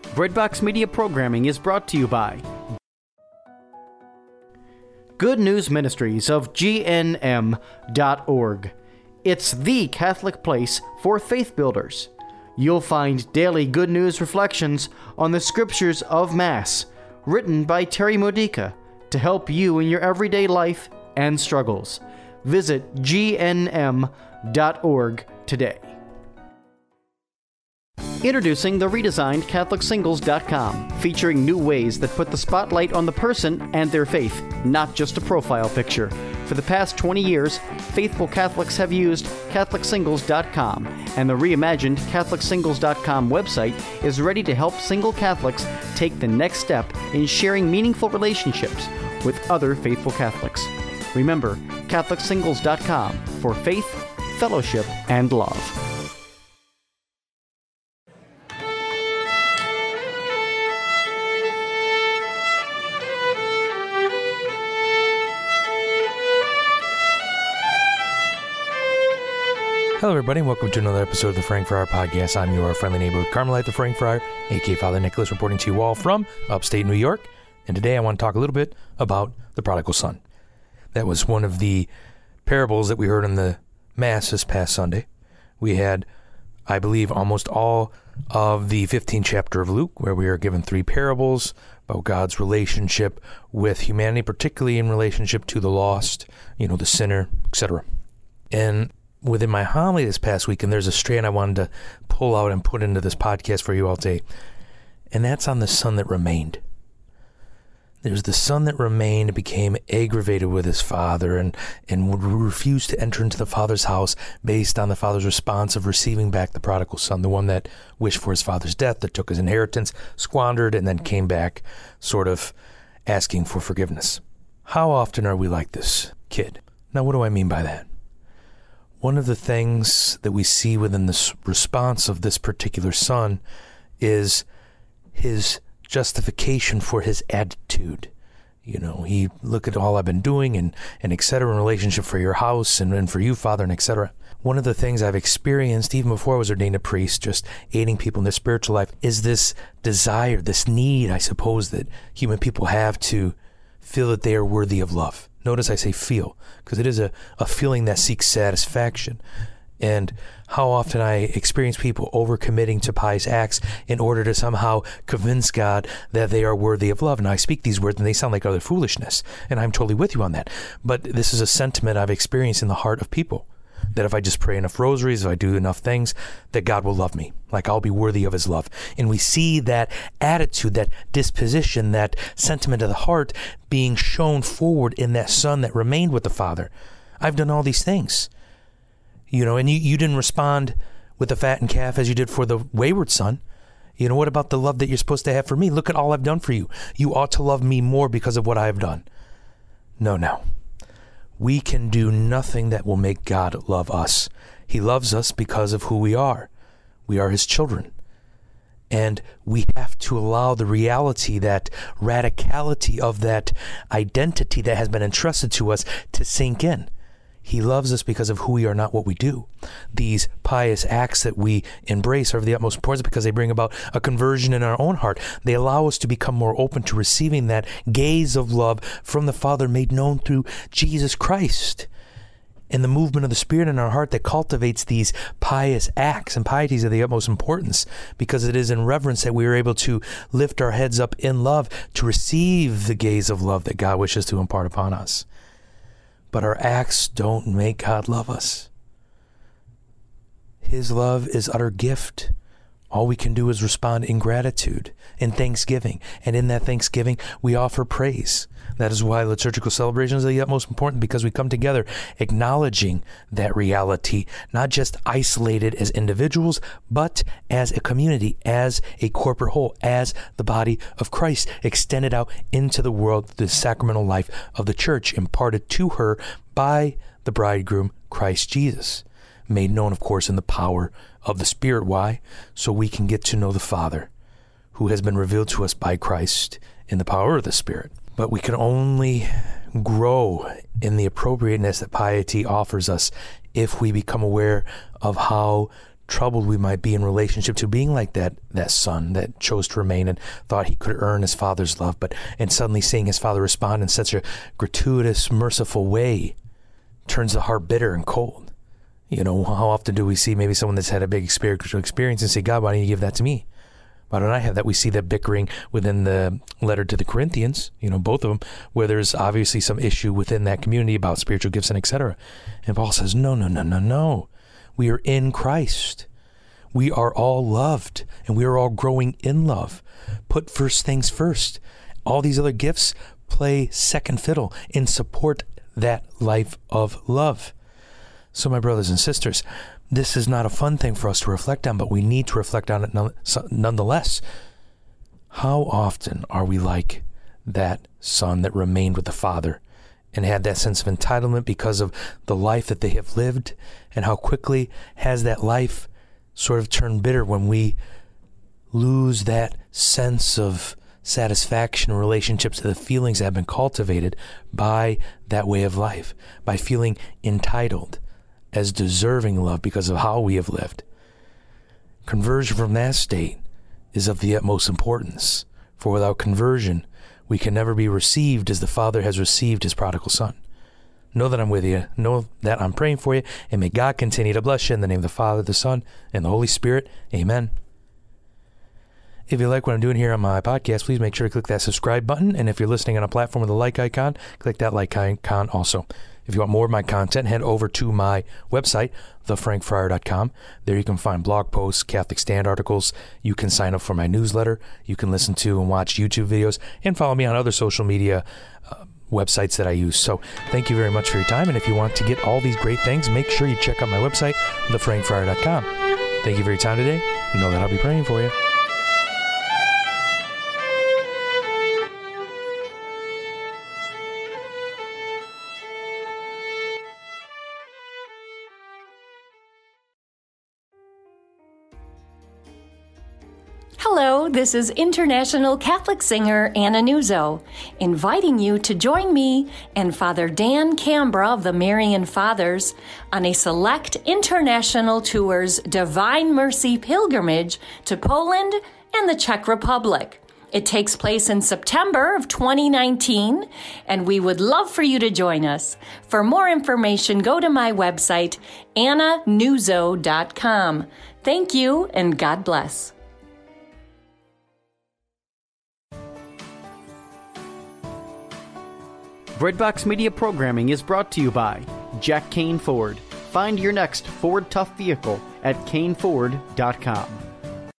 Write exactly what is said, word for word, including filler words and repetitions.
Breadbox Media programming is brought to you by Good News Ministries of G N M dot org. It's the Catholic place for faith builders. You'll find daily good news reflections on the scriptures of Mass, written by Terry Modica to help you in your everyday life and struggles. Visit G N M dot org today. Introducing the redesigned Catholic Singles dot com, featuring new ways that put the spotlight on the person and their faith, not just a profile picture. For the past twenty years, faithful Catholics have used Catholic Singles dot com, and the reimagined Catholic Singles dot com website is ready to help single Catholics take the next step in sharing meaningful relationships with other faithful Catholics. Remember, Catholic Singles dot com for faith, fellowship, and love. Hello, everybody, and welcome to another episode of the Frank Friar Podcast. I'm your friendly neighborhood Carmelite, the Frank Friar, aka Father Nicholas, reporting to you all from upstate New York. And today I want to talk a little bit about the prodigal son. That was one of the parables that we heard in the Mass this past Sunday. We had, I believe, almost all of the fifteenth chapter of Luke, where we are given three parables about God's relationship with humanity, particularly in relationship to the lost, you know, the sinner, et cetera. And within my homily this past week, and there's a strand I wanted to pull out and put into this podcast for you all today, and that's on the son that remained. There's the son that remained and became aggravated with his father and, and would refuse to enter into the father's house based on the father's response of receiving back the prodigal son, the one that wished for his father's death, that took his inheritance, squandered, and then came back sort of asking for forgiveness. How often are we like this kid? Now, what do I mean by that? One of the things that we see within this response of this particular son is his justification for his attitude. You know, he, look at all I've been doing and, and et cetera in relationship for your house and, and for you, Father, and et cetera. One of the things I've experienced, even before I was ordained a priest, just aiding people in their spiritual life, is this desire, this need, I suppose, that human people have to feel that they are worthy of love. Notice I say feel, because it is a, a feeling that seeks satisfaction. And how often I experience people overcommitting to pious acts in order to somehow convince God that they are worthy of love. And I speak these words and they sound like utter foolishness. And I'm totally with you on that. But this is a sentiment I've experienced in the heart of people. That if I just pray enough rosaries, if I do enough things, that God will love me, like I'll be worthy of his love. And we see that attitude, that disposition, that sentiment of the heart being shown forward in that son that remained with the father. I've done all these things, you know, and you, you didn't respond with the fattened calf as you did for the wayward son. You know, what about the love that you're supposed to have for me? Look at all I've done for you. You ought to love me more because of what I have done. No, no. We can do nothing that will make God love us. He loves us because of who we are. We are his children. And we have to allow the reality, that radicality of that identity that has been entrusted to us to sink in. He loves us because of who we are, not what we do. These pious acts that we embrace are of the utmost importance because they bring about a conversion in our own heart. They allow us to become more open to receiving that gaze of love from the Father made known through Jesus Christ. And the movement of the Spirit in our heart that cultivates these pious acts, and piety is of the utmost importance because it is in reverence that we are able to lift our heads up in love to receive the gaze of love that God wishes to impart upon us. But our acts don't make God love us. His love is utter gift. All we can do is respond in gratitude, in thanksgiving. And in that thanksgiving, we offer praise. That is why liturgical celebrations are the utmost important, because we come together acknowledging that reality, not just isolated as individuals, but as a community, as a corporate whole, as the body of Christ, extended out into the world, the sacramental life of the church, imparted to her by the bridegroom, Christ Jesus. Made known, of course, in the power of the Spirit. Why? So we can get to know the Father, who has been revealed to us by Christ in the power of the Spirit. But we can only grow in the appropriateness that piety offers us if we become aware of how troubled we might be in relationship to being like that that son that chose to remain and thought he could earn his father's love, but and suddenly seeing his father respond in such a gratuitous, merciful way turns the heart bitter and cold. You know, how often do we see maybe someone that's had a big spiritual experience and say, God, why don't you give that to me? Why don't I have that? We see that bickering within the letter to the Corinthians, you know, both of them, where there's obviously some issue within that community about spiritual gifts and et cetera. And Paul says, no, no, no, no, no. We are in Christ. We are all loved, and we are all growing in love. Put first things first. All these other gifts play second fiddle and support that life of love. So my brothers and sisters, this is not a fun thing for us to reflect on, but we need to reflect on it nonetheless. How often are we like that son that remained with the father and had that sense of entitlement because of the life that they have lived, and how quickly has that life sort of turned bitter when we lose that sense of satisfaction in relationships to the feelings that have been cultivated by that way of life, by feeling entitled as deserving love because of how we have lived. Conversion from that state is of the utmost importance, for without conversion, we can never be received as the Father has received his prodigal son. Know that I'm with you. Know that I'm praying for you, and may God continue to bless you in the name of the Father, the Son, and the Holy Spirit. Amen. If you like what I'm doing here on my podcast, please make sure to click that subscribe button. And if you're listening on a platform with a like icon, click that like icon also. If you want more of my content, head over to my website, the frank friar dot com. There you can find blog posts, Catholic Stand articles. You can sign up for my newsletter. You can listen to and watch YouTube videos, and follow me on other social media uh, websites that I use. So thank you very much for your time. And if you want to get all these great things, make sure you check out my website, the frank friar dot com. Thank you for your time today. You know that I'll be praying for you. Hello, this is international Catholic singer Anna Nuzzo, inviting you to join me and Father Dan Cambra of the Marian Fathers on a select international tour's Divine Mercy pilgrimage to Poland and the Czech Republic. It takes place in September of twenty nineteen, and we would love for you to join us. For more information, go to my website, anna nuzzo dot com. Thank you, and God bless. Breadbox Media programming is brought to you by Jack Kane Ford. Find your next Ford Tough vehicle at kane ford dot com.